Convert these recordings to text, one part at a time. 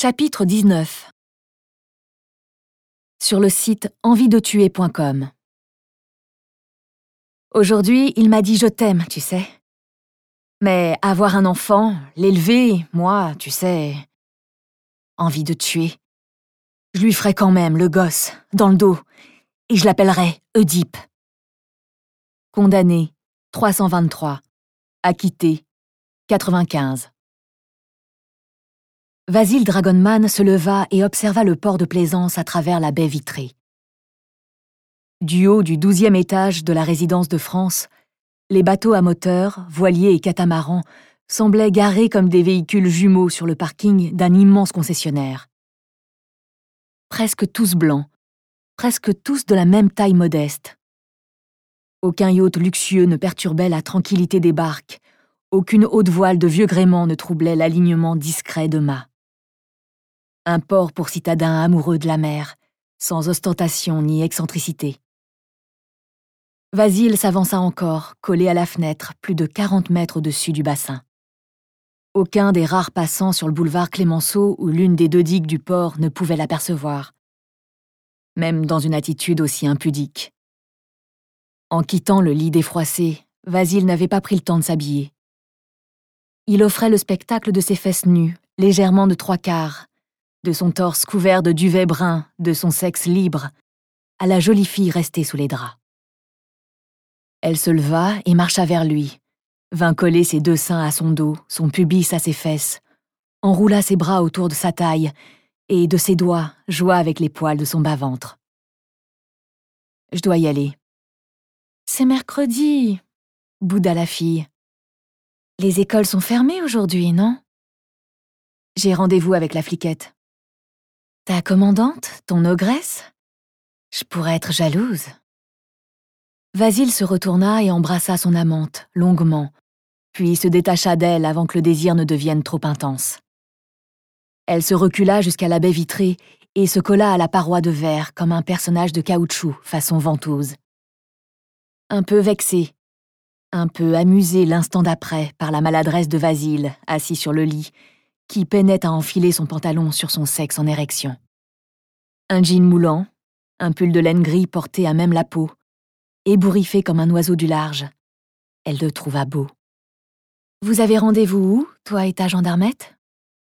Chapitre 19. Sur le site enviedetuer.com. Aujourd'hui, il m'a dit « je t'aime », tu sais. Mais avoir un enfant, l'élever, moi, tu sais... Envie de tuer. Je lui ferai quand même le gosse, dans le dos, et je l'appellerai Oedipe. Condamné, 323. Acquitté, 95. Vasile Dragonman se leva et observa le port de plaisance à travers la baie vitrée. Du haut du 12e étage de la résidence de France, les bateaux à moteur, voiliers et catamarans semblaient garés comme des véhicules jumeaux sur le parking d'un immense concessionnaire. Presque tous blancs, presque tous de la même taille modeste. Aucun yacht luxueux ne perturbait la tranquillité des barques, aucune haute voile de vieux gréement ne troublait l'alignement discret de mâts. Un port pour citadins amoureux de la mer, sans ostentation ni excentricité. Vasile s'avança encore, collé à la fenêtre, plus de 40 mètres au-dessus du bassin. Aucun des rares passants sur le boulevard Clémenceau ou l'une des deux digues du port ne pouvait l'apercevoir, même dans une attitude aussi impudique. En quittant le lit défroissé, Vasile n'avait pas pris le temps de s'habiller. Il offrait le spectacle de ses fesses nues, légèrement de 3/4, de son torse couvert de duvet brun, de son sexe libre, à la jolie fille restée sous les draps. Elle se leva et marcha vers lui, vint coller ses deux seins à son dos, son pubis à ses fesses, enroula ses bras autour de sa taille et, de ses doigts, joua avec les poils de son bas-ventre. « Je dois y aller. »« C'est mercredi, » bouda la fille. « Les écoles sont fermées aujourd'hui, non ?»« J'ai rendez-vous avec la fliquette. »« Ta commandante, ton ogresse ? Je pourrais être jalouse. » Vasile se retourna et embrassa son amante, longuement, puis se détacha d'elle avant que le désir ne devienne trop intense. Elle se recula jusqu'à la baie vitrée et se colla à la paroi de verre comme un personnage de caoutchouc façon ventouse. Un peu vexée, un peu amusée l'instant d'après par la maladresse de Vasile, assis sur le lit, qui peinait à enfiler son pantalon sur son sexe en érection. Un jean moulant, un pull de laine gris porté à même la peau, ébouriffé comme un oiseau du large. Elle le trouva beau. « Vous avez rendez-vous où, toi et ta gendarmette ?»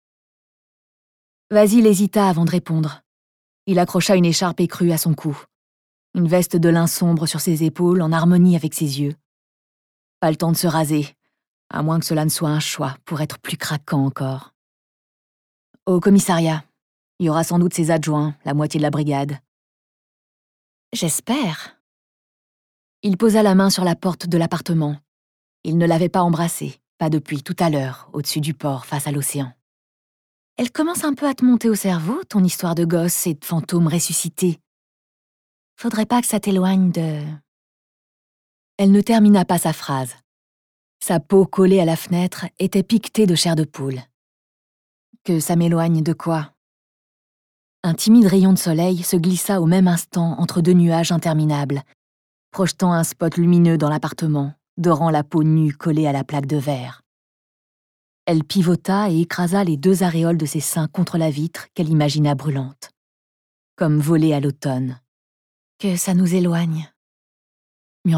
Vasile hésita avant de répondre. Il accrocha une écharpe écrue à son cou, une veste de lin sombre sur ses épaules en harmonie avec ses yeux. Pas le temps de se raser, à moins que cela ne soit un choix pour être plus craquant encore. Au commissariat, il y aura sans doute ses adjoints, la moitié de la brigade. « J'espère. » Il posa la main sur la porte de l'appartement. Il ne l'avait pas embrassée, pas depuis tout à l'heure, au-dessus du port, face à l'océan. Elle commence un peu à te monter au cerveau, ton histoire de gosse et de fantômes ressuscités. Faudrait pas que ça t'éloigne de... Elle ne termina pas sa phrase. Sa peau collée à la fenêtre était piquetée de chair de poule. Que ça m'éloigne de quoi ? Un timide rayon de soleil se glissa au même instant entre deux nuages interminables, projetant un spot lumineux dans l'appartement, dorant la peau nue collée à la plaque de verre. Elle pivota et écrasa les deux aréoles de ses seins contre la vitre qu'elle imagina brûlante. Comme volée à l'automne. « Que ça nous éloigne »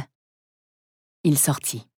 murmura-t-elle. Il sortit.